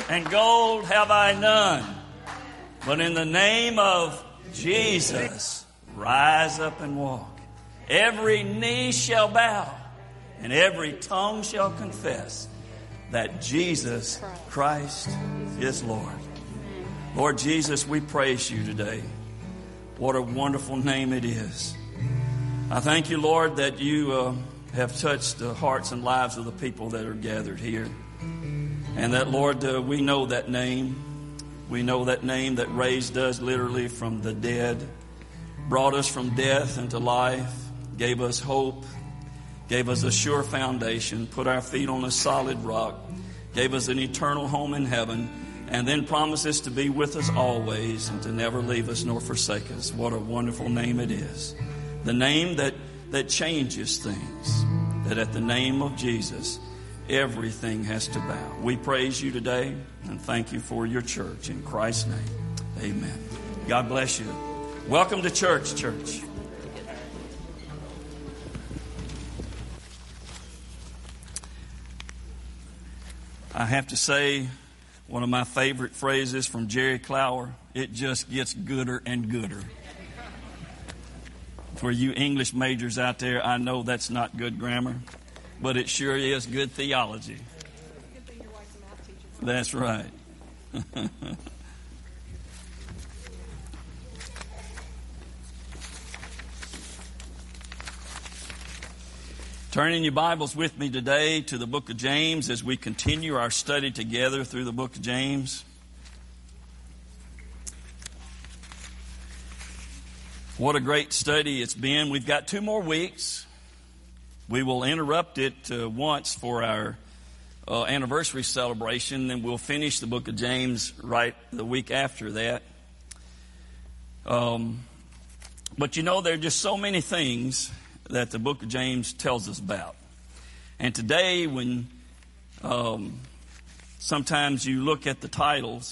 and gold have I none. But in the name of Jesus, rise up and walk. Every knee shall bow, and every tongue shall confess that Jesus Christ is Lord. Lord Jesus, we praise you today. What a wonderful name it is. I thank you, Lord, that you have touched the hearts and lives of the people that are gathered here. And that, Lord, we know that name. We know that name that raised us literally from the dead, brought us from death into life, gave us hope, gave us a sure foundation, put our feet on a solid rock, gave us an eternal home in heaven, and then promises to be with us always and to never leave us nor forsake us. What a wonderful name it is. The name that changes things. That at the name of Jesus, everything has to bow. We praise you today and thank you for your church. In Christ's name, amen. God bless you. Welcome to church, church. I have to say, one of my favorite phrases from Jerry Clower, it just gets gooder and gooder. For you English majors out there, I know that's not good grammar, but it sure is good theology. That's right. Turning your Bibles with me today to the book of James as we continue our study together through the book of James. What a great study it's been. We've got 2 more weeks. We will interrupt it once for our anniversary celebration, then we'll finish the book of James right the week after that. But you know, there are just so many things that the book of James tells us about. And today, when sometimes you look at the titles,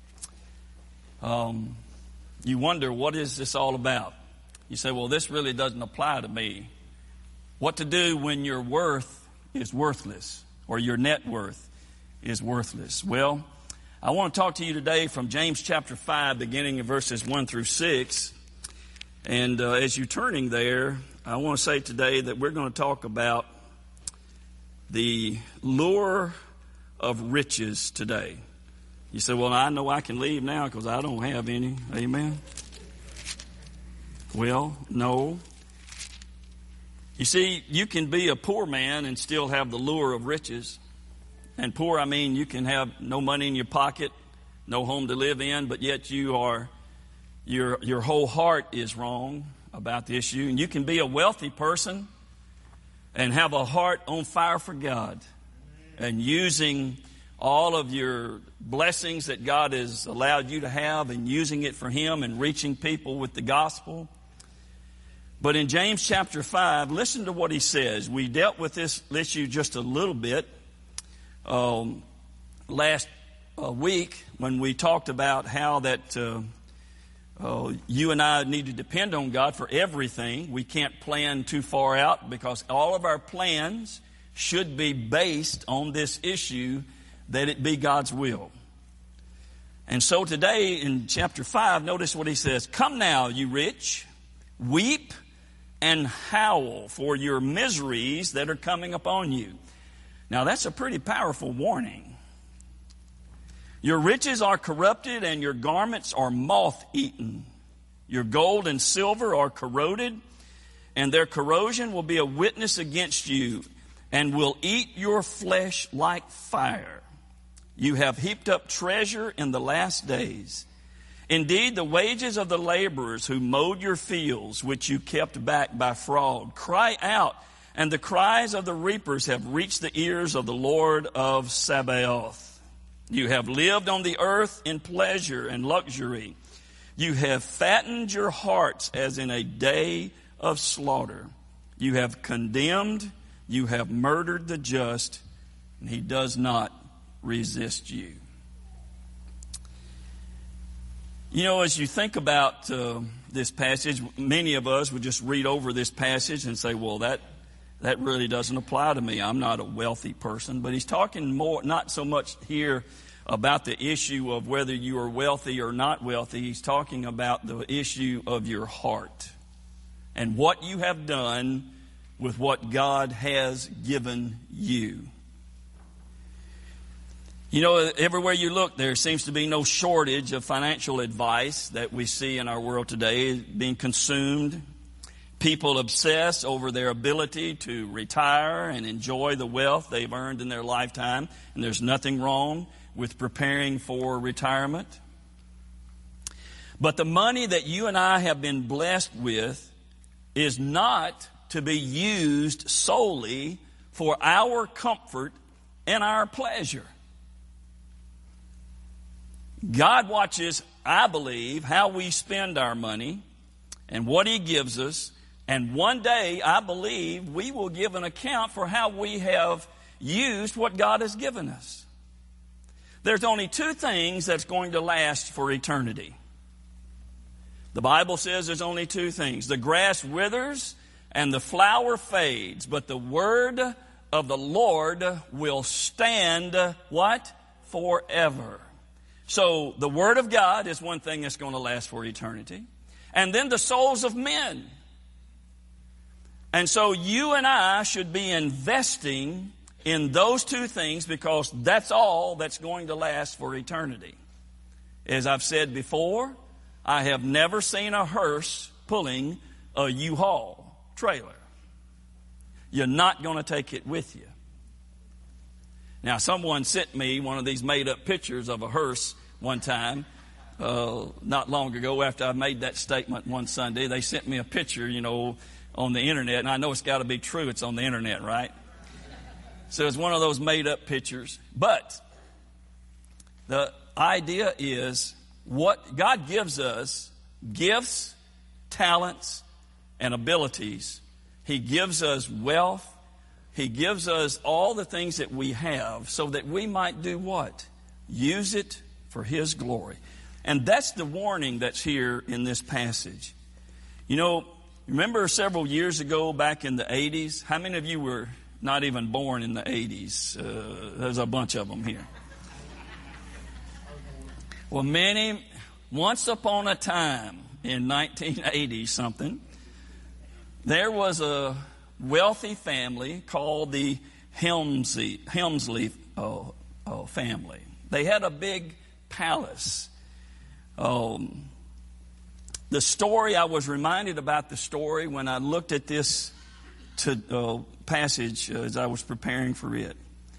you wonder, what is this all about? You say, well, this really doesn't apply to me. What to do when your worth is worthless or your net worth is worthless? Well, I want to talk to you today from James chapter 5, beginning in verses 1 through 6. And as you're turning there, I want to say today that we're going to talk about the lure of riches today. You say, well, I know I can leave now because I don't have any. Amen? Well, no. You see, you can be a poor man and still have the lure of riches. And poor, I mean, you can have no money in your pocket, no home to live in, but yet your whole heart is wrong about the issue. And you can be a wealthy person and have a heart on fire for God and using all of your blessings that God has allowed you to have and using it for Him and reaching people with the gospel. But in James chapter 5, listen to what he says. We dealt with this issue just a little bit last week when we talked about how that you and I need to depend on God for everything. We can't plan too far out because all of our plans should be based on this issue that it be God's will. And so today in chapter 5, notice what he says. Come now, you rich, weep and howl for your miseries that are coming upon you. Now that's a pretty powerful warning. Your riches are corrupted and your garments are moth-eaten. Your gold and silver are corroded, and their corrosion will be a witness against you and will eat your flesh like fire. You have heaped up treasure in the last days. Indeed, the wages of the laborers who mowed your fields, which you kept back by fraud, cry out, and the cries of the reapers have reached the ears of the Lord of Sabaoth. You have lived on the earth in pleasure and luxury. You have fattened your hearts as in a day of slaughter. You have condemned, you have murdered the just, and he does not resist you. You know, as you think about this passage, many of us would just read over this passage and say, well, that really doesn't apply to me. I'm not a wealthy person. But he's talking more, not so much here about the issue of whether you are wealthy or not wealthy. He's talking about the issue of your heart and what you have done with what God has given you. You know, everywhere you look, there seems to be no shortage of financial advice that we see in our world today being consumed. People obsess over their ability to retire and enjoy the wealth they've earned in their lifetime, and there's nothing wrong with preparing for retirement. But the money that you and I have been blessed with is not to be used solely for our comfort and our pleasure. God watches, I believe, how we spend our money and what He gives us. And one day, I believe, we will give an account for how we have used what God has given us. There's only two things that's going to last for eternity. The Bible says there's only two things. The grass withers and the flower fades, but the word of the Lord will stand, what? Forever. So the Word of God is one thing that's going to last for eternity. And then the souls of men. And so you and I should be investing in those two things because that's all that's going to last for eternity. As I've said before, I have never seen a hearse pulling a U-Haul trailer. You're not going to take it with you. Now, someone sent me one of these made-up pictures of a hearse one time, not long ago after I made that statement one Sunday. They sent me a picture, on the internet, and I know it's got to be true. It's on the internet, right? So it's one of those made-up pictures. But the idea is what God gives us, gifts, talents, and abilities. He gives us wealth. He gives us all the things that we have so that we might do what? Use it for His glory. And that's the warning that's here in this passage. Remember several years ago back in the 80s? How many of you were not even born in the 80s? There's a bunch of them here. Well, once upon a time in 1980 something, there was a wealthy family called the Helmsley family. They had a big palace. The story, I was reminded about the story when I looked at this passage as I was preparing for it.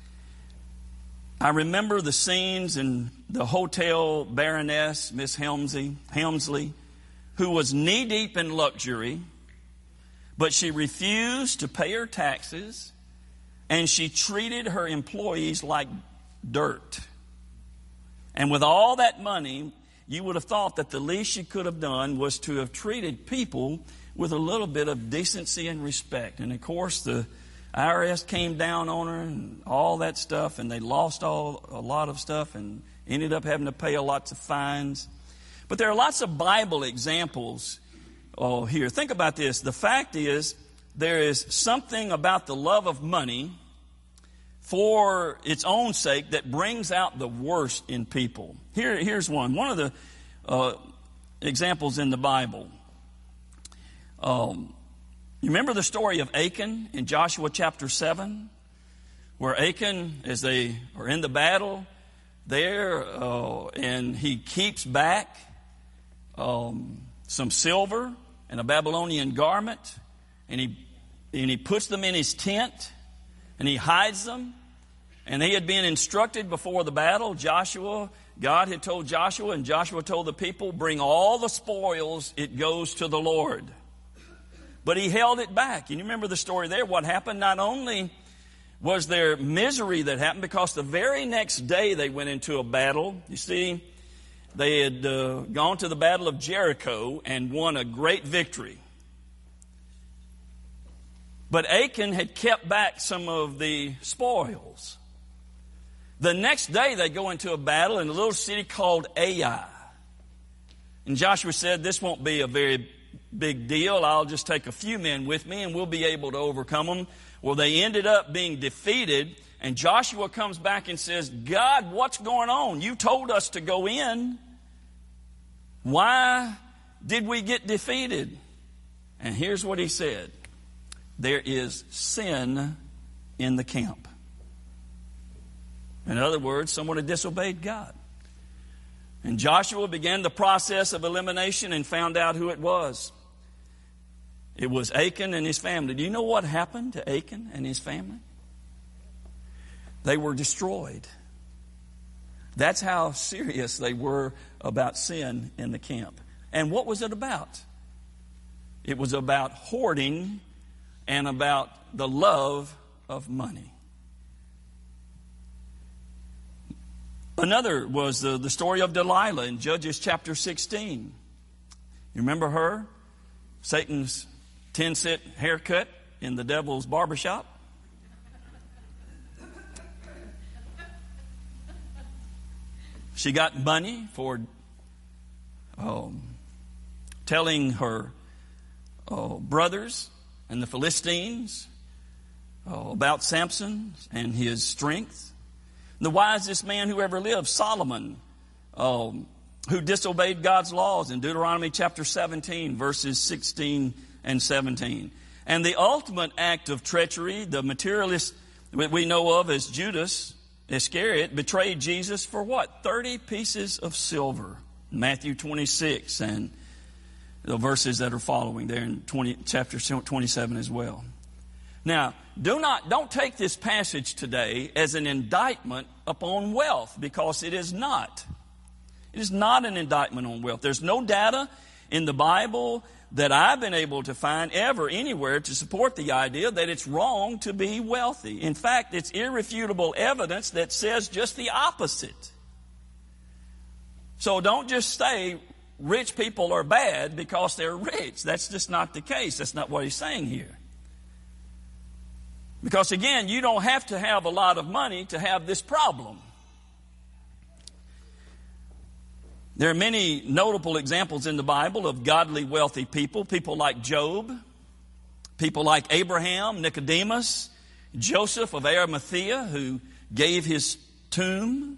I remember the scenes in the hotel baroness, Miss Helmsley, who was knee-deep in luxury, but she refused to pay her taxes, and she treated her employees like dirt. And with all that money, you would have thought that the least she could have done was to have treated people with a little bit of decency and respect. And of course, the IRS came down on her and all that stuff, and they lost a lot of stuff and ended up having to pay lots of fines. But there are lots of Bible examples here. Think about this. The fact is, there is something about the love of money for its own sake that brings out the worst in people. Here's one. One of the examples in the Bible. You remember the story of Achan in Joshua chapter 7? Where Achan, as they are in the battle there, and he keeps back some silver and a Babylonian garment, and he puts them in his tent, and he hides them. And he had been instructed before the battle. God had told Joshua, and Joshua told the people, bring all the spoils, it goes to the Lord. But he held it back. And you remember the story there. What happened? Not only was there misery that happened, because the very next day they went into a battle. You see, they had gone to the battle of Jericho and won a great victory. But Achan had kept back some of the spoils. The next day they go into a battle in a little city called Ai. And Joshua said, this won't be a very big deal. I'll just take a few men with me and we'll be able to overcome them. Well, they ended up being defeated, And Joshua comes back and says, God, what's going on? You told us to go in. Why did we get defeated? And here's what he said. There is sin in the camp. In other words, someone had disobeyed God. And Joshua began the process of elimination and found out who it was. It was Achan and his family. Do you know what happened to Achan and his family? They were destroyed. That's how serious they were about sin in the camp. And what was it about? It was about hoarding and about the love of money. Another was the story of Delilah in Judges chapter 16. You remember her? Satan's 10-cent haircut in the devil's barbershop. She got money for telling her brothers and the Philistines about Samson and his strength. The wisest man who ever lived, Solomon, who disobeyed God's laws in Deuteronomy chapter 17, verses 16 and 17. And the ultimate act of treachery, the materialist we know of as Judas Iscariot, betrayed Jesus for what? 30 pieces of silver. Matthew 26 and the verses that are following there in chapter 27 as well. Now, don't take this passage today as an indictment upon wealth, because it is not. It is not an indictment on wealth. There's no data in the Bible that I've been able to find ever anywhere to support the idea that it's wrong to be wealthy. In fact, it's irrefutable evidence that says just the opposite. So don't just say rich people are bad because they're rich. That's just not the case. That's not what he's saying here. Because again, you don't have to have a lot of money to have this problem. There are many notable examples in the Bible of godly, wealthy people. People like Job, people like Abraham, Nicodemus, Joseph of Arimathea, who gave his tomb.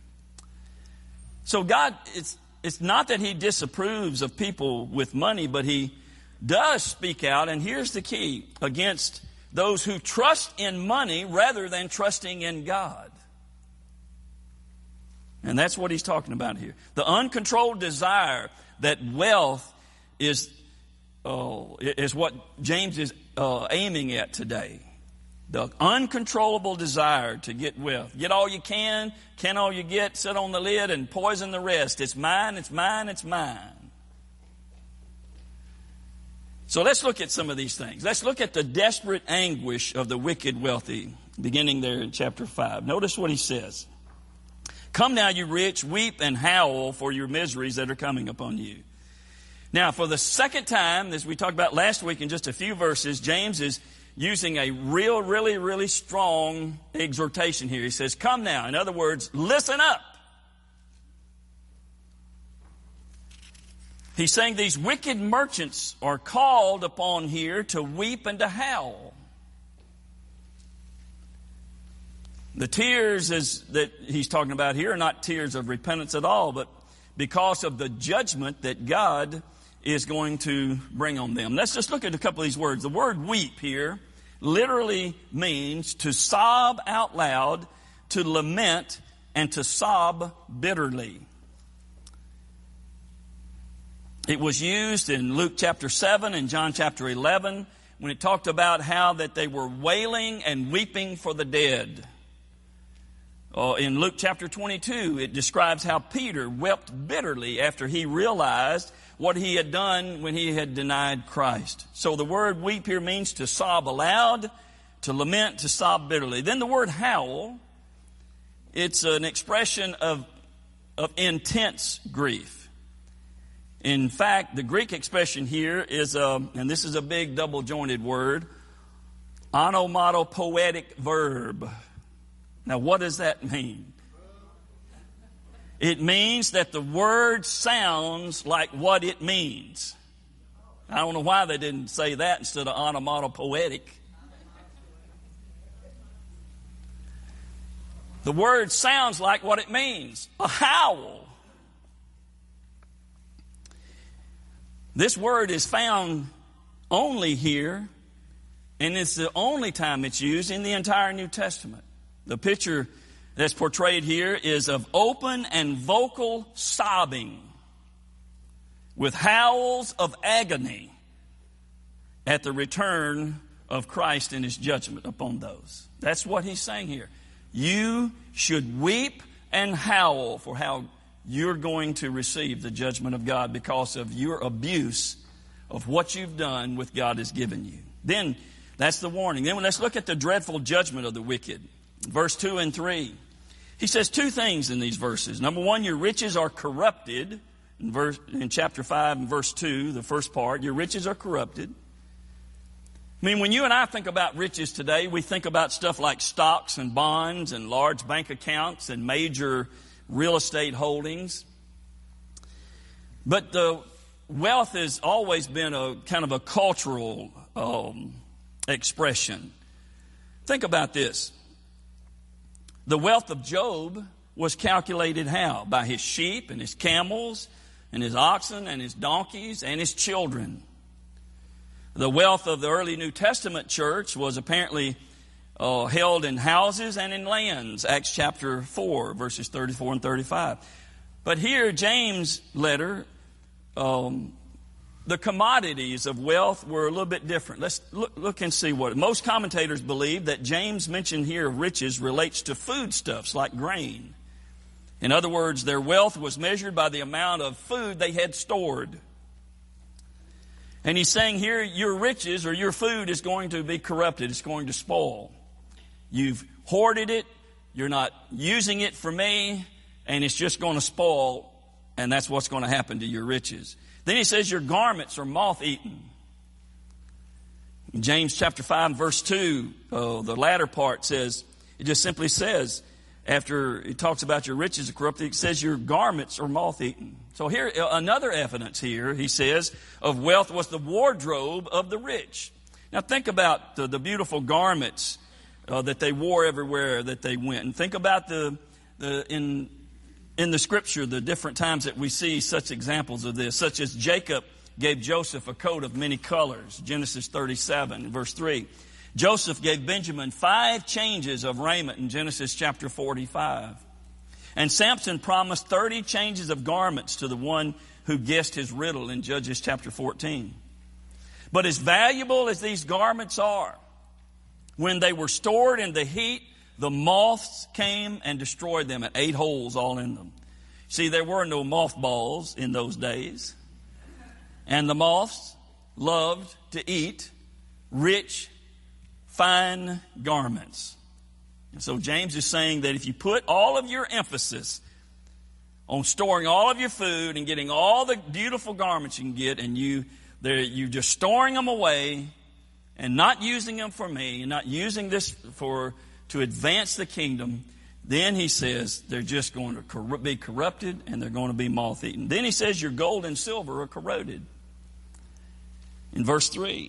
So God, it's not that he disapproves of people with money, but he does speak out, and here's the key, against those who trust in money rather than trusting in God. And that's what he's talking about here. The uncontrolled desire that wealth is what James is aiming at today. The uncontrollable desire to get wealth. Get all you can all you get, sit on the lid and poison the rest. It's mine, it's mine, it's mine. So let's look at some of these things. Let's look at the desperate anguish of the wicked wealthy, beginning there in chapter 5. Notice what he says. Come now, you rich, weep and howl for your miseries that are coming upon you. Now, for the second time, as we talked about last week in just a few verses, James is using a really strong exhortation here. He says, come now. In other words, listen up. He's saying these wicked merchants are called upon here to weep and to howl. The tears that he's talking about here are not tears of repentance at all, but because of the judgment that God is going to bring on them. Let's just look at a couple of these words. The word weep here literally means to sob out loud, to lament, and to sob bitterly. It was used in Luke chapter 7 and John chapter 11 when it talked about how that they were wailing and weeping for the dead. In Luke chapter 22, it describes how Peter wept bitterly after he realized what he had done when he had denied Christ. So the word weep here means to sob aloud, to lament, to sob bitterly. Then the word howl, it's an expression of intense grief. In fact, the Greek expression here is, and this is a big double-jointed word, onomatopoetic verb. Now, what does that mean? It means that the word sounds like what it means. I don't know why they didn't say that instead of onomatopoetic. The word sounds like what it means, a howl. This word is found only here, and it's the only time it's used in the entire New Testament. The picture that's portrayed here is of open and vocal sobbing with howls of agony at the return of Christ and His judgment upon those. That's what He's saying here. You should weep and howl for how you're going to receive the judgment of God because of your abuse of what you've done with God has given you. Then, that's the warning. Then let's look at the dreadful judgment of the wicked. Verse 2 and 3. He says two things in these verses. Number one, your riches are corrupted. In chapter 5 and verse 2, the first part, your riches are corrupted. I mean, when you and I think about riches today, we think about stuff like stocks and bonds and large bank accounts and major real estate holdings. But the wealth has always been a kind of a cultural expression. Think about this. The wealth of Job was calculated how? By his sheep and his camels and his oxen and his donkeys and his children. The wealth of the early New Testament church was apparently held in houses and in lands. Acts chapter 4, verses 34 and 35. But here, James' letter, the commodities of wealth were a little bit different. Let's look and see what. Most commentators believe that James mentioned here of riches relates to foodstuffs like grain. In other words, their wealth was measured by the amount of food they had stored. And he's saying here, your riches or your food is going to be corrupted. It's going to spoil. You've hoarded it. You're not using it for me. And it's just going to spoil. And that's what's going to happen to your riches. Then he says your garments are moth-eaten. In James chapter 5 verse 2, the latter part says, it just simply says, after it talks about your riches are corrupted, it says your garments are moth-eaten. So here, another evidence here, he says, of wealth was the wardrobe of the rich. Now think about the beautiful garments that they wore everywhere that they went. And think about in the Scripture, the different times that we see such examples of this, such as Jacob gave Joseph a coat of many colors, Genesis 37, verse 3. Joseph gave Benjamin 5 changes of raiment in Genesis chapter 45. And Samson promised 30 changes of garments to the one who guessed his riddle in Judges chapter 14. But as valuable as these garments are, when they were stored in the heat, the moths came and destroyed them and ate holes all in them. See, there were no mothballs in those days. And the moths loved to eat rich, fine garments. And so James is saying that if you put all of your emphasis on storing all of your food and getting all the beautiful garments you can get, and you're just storing them away and not using them for me and not using this to advance the kingdom, then he says they're just going to be corrupted and they're going to be moth-eaten. Then he says your gold and silver are corroded. In verse 3.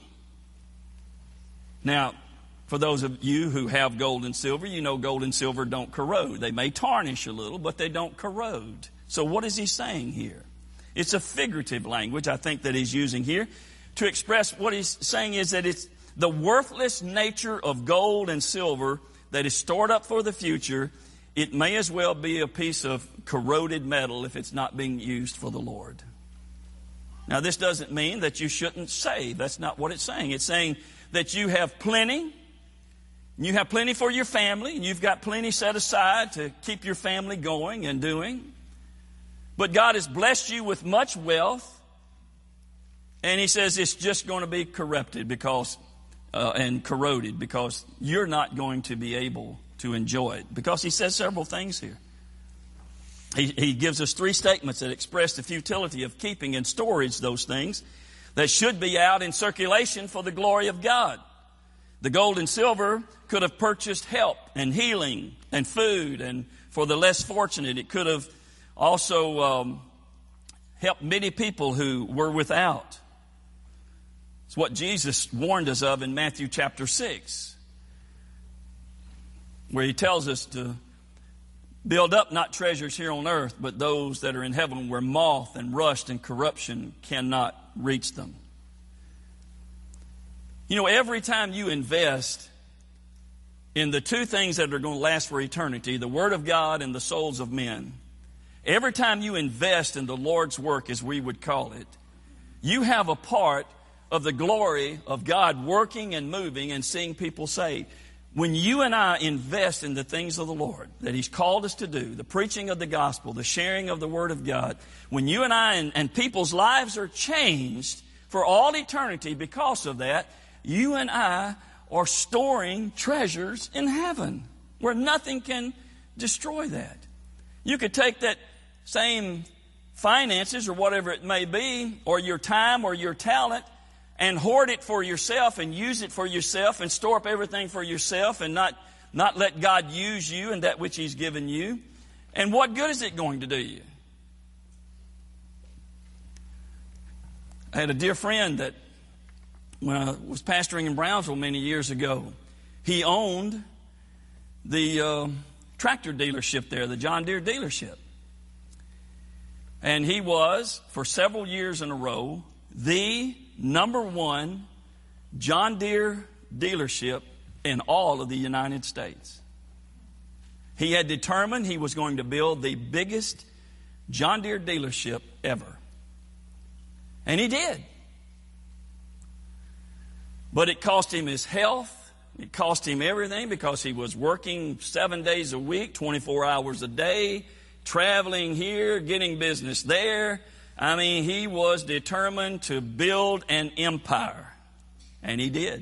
Now, for those of you who have gold and silver, you know gold and silver don't corrode. They may tarnish a little, but they don't corrode. So what is he saying here? It's a figurative language, I think, that he's using here to express what he's saying is that it's the worthless nature of gold and silver that is stored up for the future. It may as well be a piece of corroded metal if it's not being used for the Lord. Now, this doesn't mean that you shouldn't save. That's not what it's saying. It's saying that you have plenty. You have plenty for your family, and you've got plenty set aside to keep your family going and doing. But God has blessed you with much wealth, and He says it's just going to be corrupted and corroded because you're not going to be able to enjoy it. Because He says several things here. He gives us 3 statements that express the futility of keeping in storage those things that should be out in circulation for the glory of God. The gold and silver could have purchased help and healing and food, and for the less fortunate, it could have also helped many people who were without. It's what Jesus warned us of in Matthew chapter 6, where He tells us to Build up not treasures here on earth, but those that are in heaven, where moth and rust and corruption cannot reach them. You know, every time you invest in the two things that are going to last for eternity, the Word of God and the souls of men, every time you invest in the Lord's work, as we would call it, you have a part of the glory of God working and moving and seeing people saved. When you and I invest in the things of the Lord that He's called us to do, the preaching of the gospel, the sharing of the Word of God, when you and I and people's lives are changed for all eternity because of that, you and I are storing treasures in heaven where nothing can destroy that. You could take that same finances or whatever it may be, or your time or your talent, and hoard it for yourself and use it for yourself and store up everything for yourself and not let God use you and that which He's given you. And what good is it going to do you? I had a dear friend that, when I was pastoring in Brownsville many years ago, he owned the tractor dealership there, the John Deere dealership. And he was, for several years in a row, the number one John Deere dealership in all of the United States. He had determined he was going to build the biggest John Deere dealership ever. And he did. But it cost him his health. It cost him everything because he was working 7 days a week, 24 hours a day, traveling here, getting business there. I mean, he was determined to build an empire. And he did.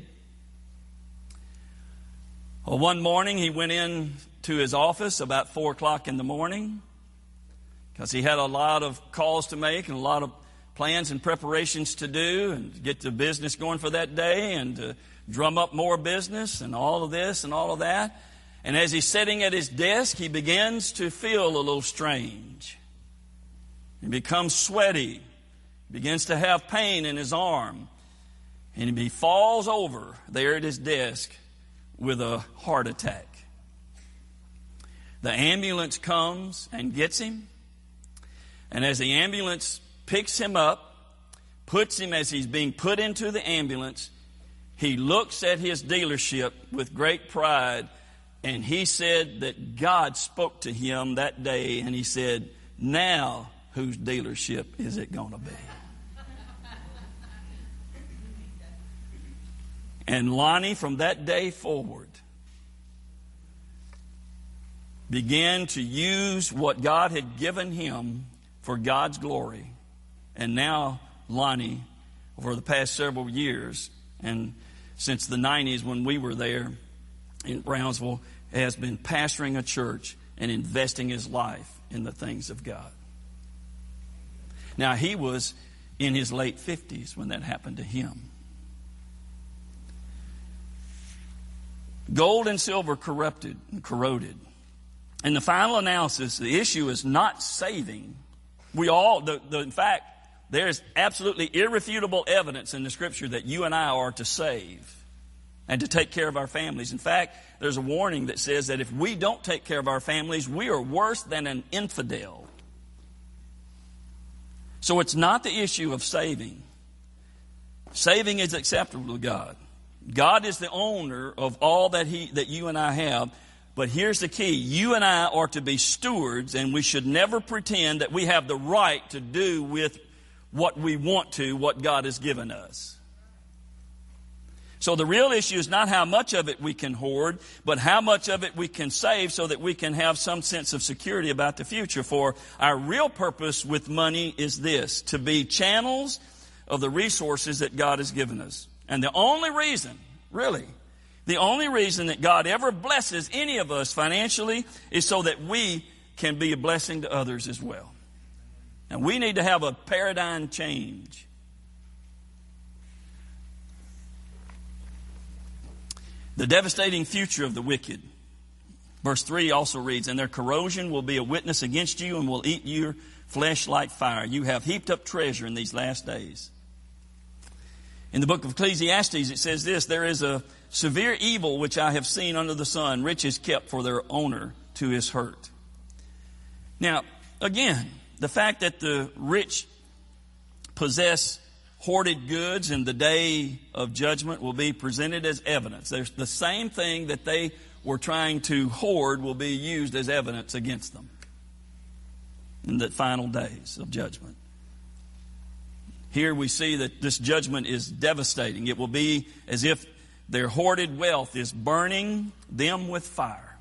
Well, one morning he went in to his office about 4 o'clock in the morning because he had a lot of calls to make and a lot of plans and preparations to do and to get the business going for that day and to drum up more business and all of this and all of that. And as he's sitting at his desk, he begins to feel a little strange. He becomes sweaty, begins to have pain in his arm, and he falls over there at his desk with a heart attack. The ambulance comes and gets him, and as the ambulance picks him up, puts him as he's being put into the ambulance, he looks at his dealership with great pride, and he said that God spoke to him that day, and he said, "Now, whose dealership is it going to be?" And Lonnie, from that day forward, began to use what God had given him for God's glory. And now Lonnie, over the past several years, and since the 90s when we were there in Brownsville, has been pastoring a church and investing his life in the things of God. Now, he was in his late 50s when that happened to him. Gold and silver corrupted and corroded. In the final analysis, the issue is not saving. In fact, there's absolutely irrefutable evidence in the Scripture that you and I are to save and to take care of our families. In fact, there's a warning that says that if we don't take care of our families, we are worse than an infidel. So it's not the issue of saving. Saving is acceptable to God. God is the owner of all that you and I have. But here's the key. You and I are to be stewards, and we should never pretend that we have the right to do with what we want to, what God has given us. So the real issue is not how much of it we can hoard, but how much of it we can save so that we can have some sense of security about the future. For our real purpose with money is this: to be channels of the resources that God has given us. And the only reason, really, the only reason that God ever blesses any of us financially is so that we can be a blessing to others as well. And we need to have a paradigm change. The devastating future of the wicked. Verse 3 also reads, "And their corrosion will be a witness against you and will eat your flesh like fire. You have heaped up treasure in these last days." In the book of Ecclesiastes, it says this: "There is a severe evil which I have seen under the sun, riches kept for their owner to his hurt." Now, again, the fact that the rich possess hoarded goods in the day of judgment will be presented as evidence. There's the same thing that they were trying to hoard will be used as evidence against them in the final days of judgment. Here we see that this judgment is devastating. It will be as if their hoarded wealth is burning them with fire.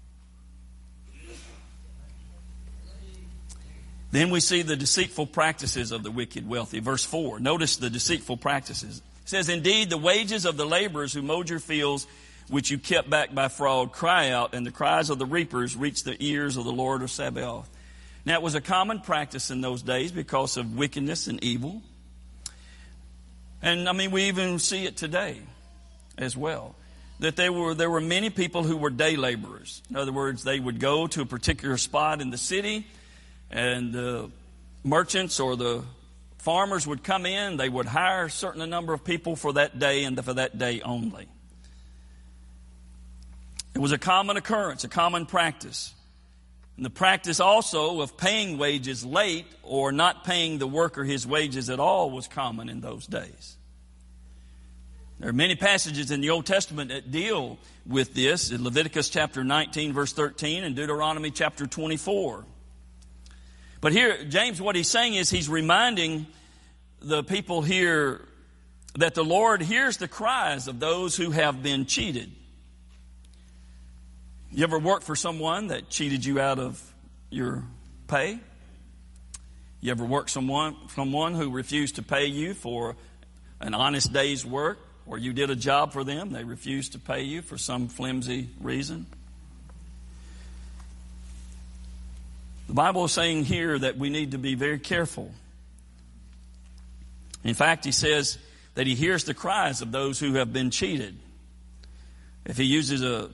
Then we see the deceitful practices of the wicked wealthy. Verse 4. Notice the deceitful practices. It says, "Indeed, the wages of the laborers who mowed your fields, which you kept back by fraud, cry out, and the cries of the reapers reach the ears of the Lord of Sabaoth." Now, it was a common practice in those days because of wickedness and evil. And, we even see it today as well. That there were many people who were day laborers. In other words, they would go to a particular spot in the city, and the merchants or the farmers would come in. They would hire a certain number of people for that day and for that day only. It was a common occurrence, a common practice. And the practice also of paying wages late or not paying the worker his wages at all was common in those days. There are many passages in the Old Testament that deal with this. In Leviticus chapter 19, verse 13, and Deuteronomy chapter 24. But here, James, what he's saying is he's reminding the people here that the Lord hears the cries of those who have been cheated. You ever worked for someone that cheated you out of your pay? You ever worked someone who refused to pay you for an honest day's work, or you did a job for them, they refused to pay you for some flimsy reason? The Bible is saying here that we need to be very careful. In fact, he says that he hears the cries of those who have been cheated. He uses a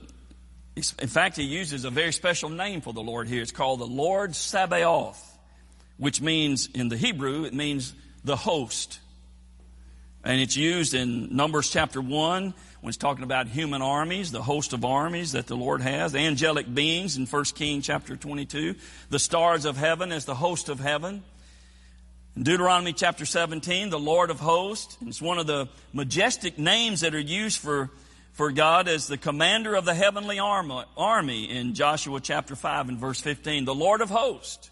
very special name for the Lord here. It's called the Lord Sabaoth, which means, in the Hebrew, it means the host. And it's used in Numbers chapter 1 when it's talking about human armies, the host of armies that the Lord has. Angelic beings in 1 Kings chapter 22. The stars of heaven as the host of heaven. In Deuteronomy chapter 17, the Lord of hosts. It's one of the majestic names that are used for God as the commander of the heavenly army in Joshua chapter 5 and verse 15. The Lord of hosts.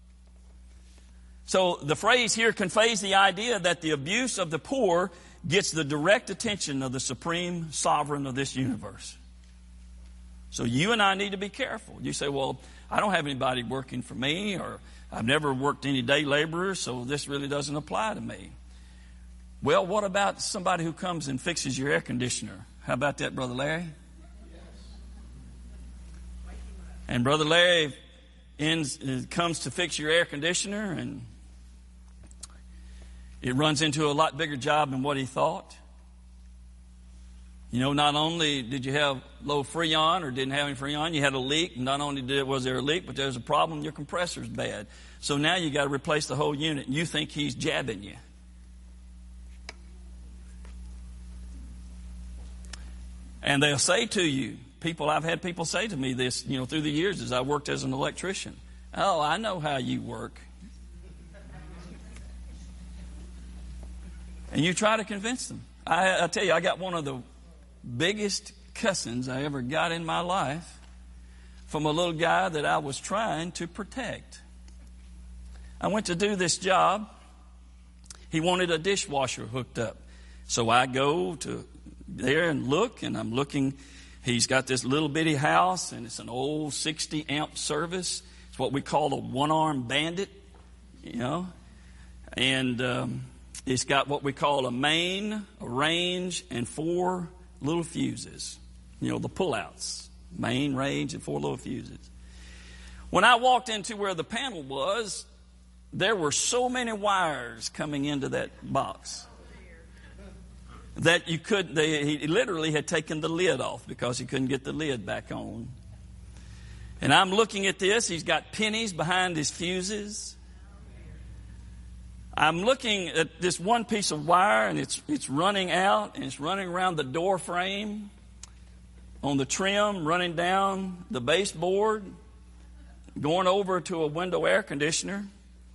So the phrase here conveys the idea that the abuse of the poor gets the direct attention of the supreme sovereign of this universe. So you and I need to be careful. You say, well, I don't have anybody working for me, or I've never worked any day laborers, so this really doesn't apply to me. Well, what about somebody who comes and fixes your air conditioner? How about that, Brother Larry? And Brother Larry comes to fix your air conditioner, and it runs into a lot bigger job than what he thought. Not only did you have low freon or didn't have any freon, you had a leak. Not only was there a leak, but there's a problem, your compressor's bad. So now you got to replace the whole unit, and you think he's jabbing you. And they'll say to you, I've had people say to me this, through the years as I worked as an electrician. Oh, I know how you work. And you try to convince them. I tell you, I got one of the biggest cussings I ever got in my life from a little guy that I was trying to protect. I went to do this job. He wanted a dishwasher hooked up. So I go to there and look, and I'm looking. He's got this little bitty house, and it's an old 60 amp service. It's what we call a one-arm bandit, and it's got what we call a main, a range, and 4 little fuses. The pullouts. Main, range, and 4 little fuses. When I walked into where the panel was, there were so many wires coming into that box that he literally had taken the lid off because he couldn't get the lid back on. And I'm looking at this. He's got pennies behind his fuses. I'm looking at this one piece of wire, and it's running out, and it's running around the door frame, on the trim, running down the baseboard, going over to a window air conditioner,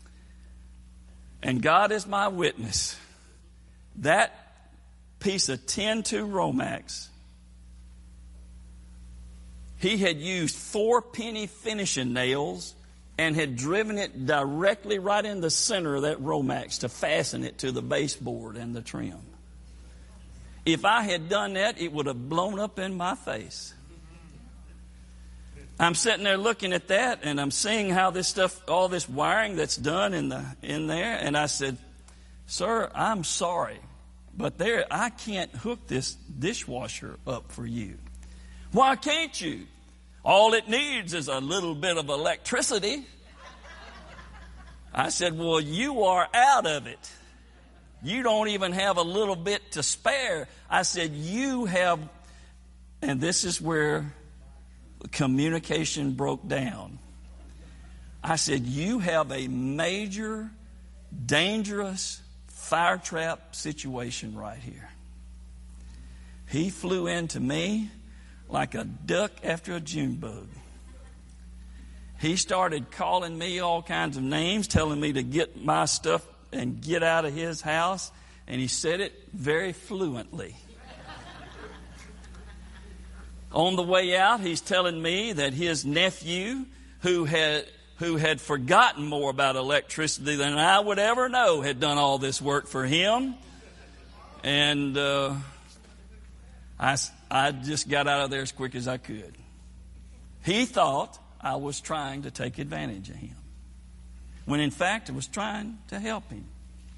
and God is my witness, that piece of 10-2 Romax, he had used 4-penny finishing nails and had driven it directly right in the center of that Romax to fasten it to the baseboard and the trim. If I had done that, it would have blown up in my face. I'm sitting there looking at that, and I'm seeing how this stuff, all this wiring that's done in there, and I said, "Sir, I'm sorry, but I can't hook this dishwasher up for you." "Why can't you?" "All it needs is a little bit of electricity." I said, "Well, you are out of it. You don't even have a little bit to spare." I said, "You have," and this is where communication broke down. I said, "You have a major, dangerous fire trap situation right here." He flew into me like a duck after a June bug. He started calling me all kinds of names, telling me to get my stuff and get out of his house, and he said it very fluently. On the way out, he's telling me that his nephew, who had forgotten more about electricity than I would ever know, had done all this work for him. And I just got out of there as quick as I could. He thought I was trying to take advantage of him, when in fact I was trying to help him.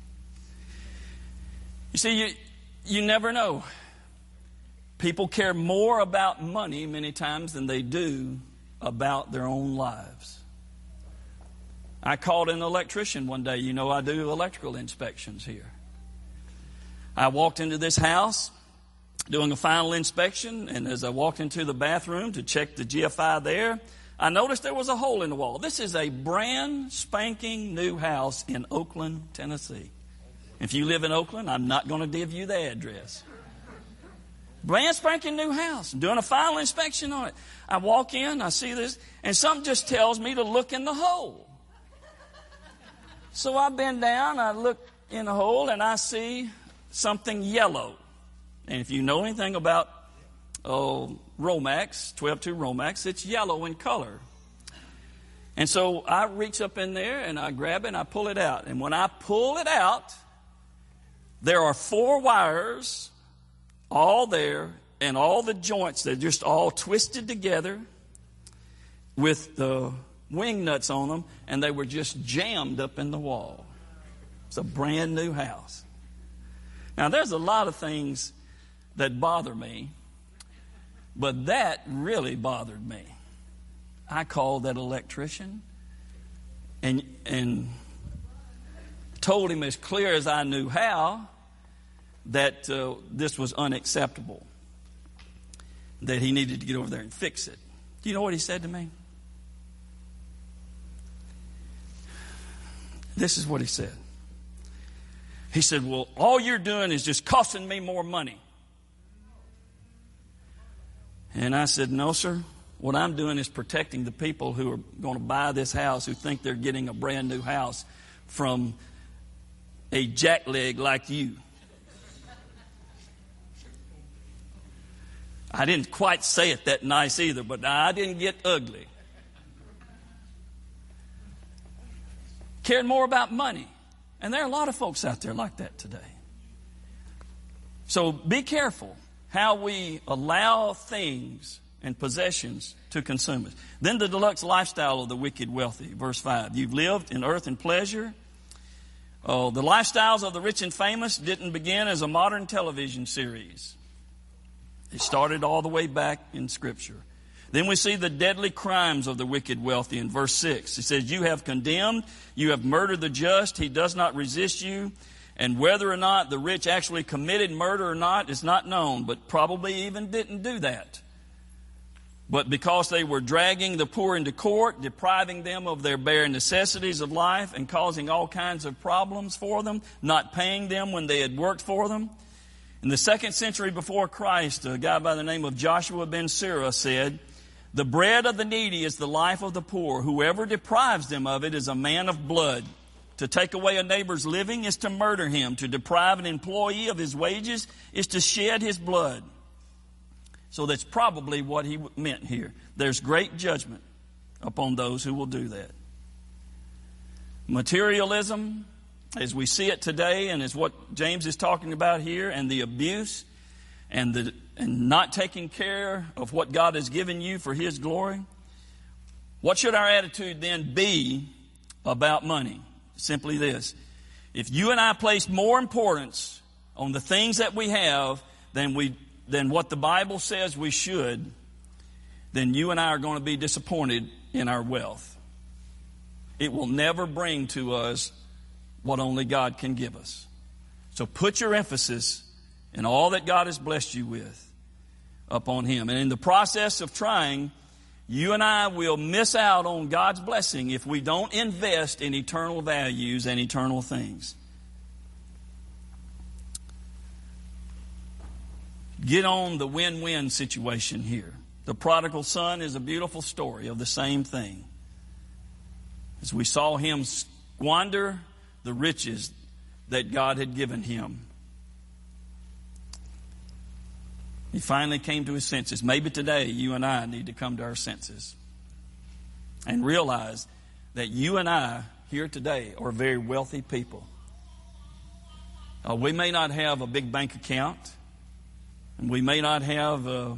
You see, you never know. People care more about money many times than they do about their own lives. I called an electrician one day. You know, I do electrical inspections here. I walked into this house doing a final inspection, and as I walked into the bathroom to check the GFI there, I noticed there was a hole in the wall. This is a brand spanking new house in Oakland, Tennessee. If you live in Oakland, I'm not going to give you the address. Brand spanking new house. I'm doing a final inspection on it. I walk in, I see this, and something just tells me to look in the hole. So I bend down, I look in the hole, and I see something yellow. And if you know anything about Romax, 12-2 Romax, it's yellow in color. And so I reach up in there, and I grab it, and I pull it out. And when I pull it out, there are 4 wires all there, and all the joints, they're just all twisted together with the wing nuts on them, and they were just jammed up in the wall. It's a brand new house. Now, there's a lot of things that bother me, but that really bothered me. I called that electrician and told him as clear as I knew how that this was unacceptable, that he needed to get over there and fix it. Do you know what he said to me? This is what he said. He said, "Well, all you're doing is just costing me more money." And I said, "No, sir. What I'm doing is protecting the people who are going to buy this house, who think they're getting a brand new house from a jackleg like you." I didn't quite say it that nice either, but I didn't get ugly. Cared more about money. And there are a lot of folks out there like that today. So be careful how we allow things and possessions to consume us. Then the deluxe lifestyle of the wicked wealthy. Verse 5. You've lived in earth and pleasure. The lifestyles of the rich and famous didn't begin as a modern television series. It started all the way back in Scripture. Then we see the deadly crimes of the wicked wealthy in verse 6. It says, "You have condemned, you have murdered the just, he does not resist you. And whether or not the rich actually committed murder or not is not known," but probably even didn't do that. "But because they were dragging the poor into court, depriving them of their bare necessities of life and causing all kinds of problems for them, not paying them when they had worked for them." In the 2nd century before Christ, a guy by the name of Joshua ben Sirah said The bread of the needy is the life of the poor. Whoever deprives them of it is a man of blood. To take away a neighbor's living is to murder him. To deprive an employee of his wages is to shed his blood. So that's probably what he meant here. There's great judgment upon those who will do that. Materialism, as we see it today, and is what James is talking about here, and the abuse, and not taking care of what God has given you for His glory. What should our attitude then be about money? Simply this: if you and I place more importance on the things that we have than what the Bible says we should, then you and I are going to be disappointed in our wealth. It will never bring to us what only God can give us. So put your emphasis in all that God has blessed you with upon Him. And in the process of trying, you and I will miss out on God's blessing if we don't invest in eternal values and eternal things. Get on the win-win situation here. The prodigal son is a beautiful story of the same thing. As we saw him squander the riches that God had given him, he finally came to his senses. Maybe today you and I need to come to our senses and realize that you and I here today are very wealthy people. We may not have a big bank account, and we may not have the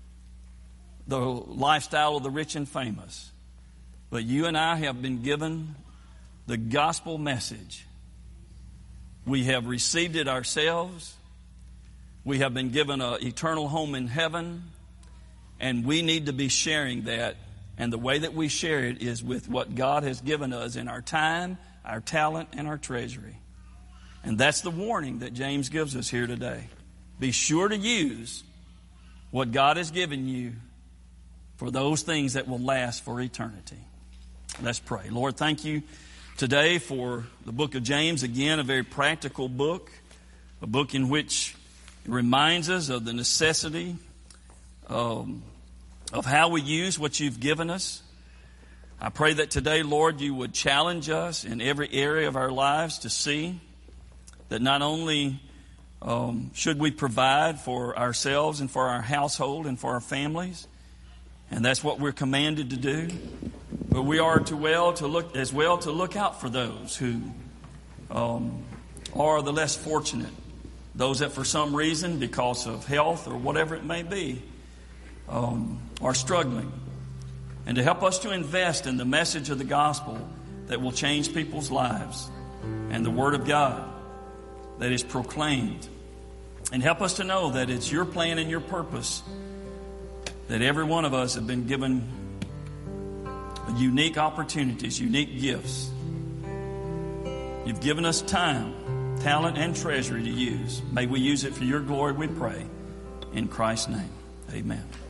lifestyle of the rich and famous, but you and I have been given the gospel message. We have received it ourselves. We have been given an eternal home in heaven, and we need to be sharing that. And the way that we share it is with what God has given us in our time, our talent, and our treasury. And that's the warning that James gives us here today. Be sure to use what God has given you for those things that will last for eternity. Let's pray. Lord, thank you today for the book of James. Again, a very practical book, a book in which it reminds us of the necessity of how we use what you've given us. I pray that today, Lord, you would challenge us in every area of our lives to see that not only should we provide for ourselves and for our household and for our families, and that's what we're commanded to do, but we are to look out for those who are the less fortunate, those that for some reason, because of health or whatever it may be, are struggling, and to help us to invest in the message of the gospel that will change people's lives and the Word of God that is proclaimed, and help us to know that it's your plan and your purpose that every one of us have been given unique opportunities, unique gifts. You've given us time, talent, and treasury to use. May we use it for your glory, we pray. In Christ's name, amen.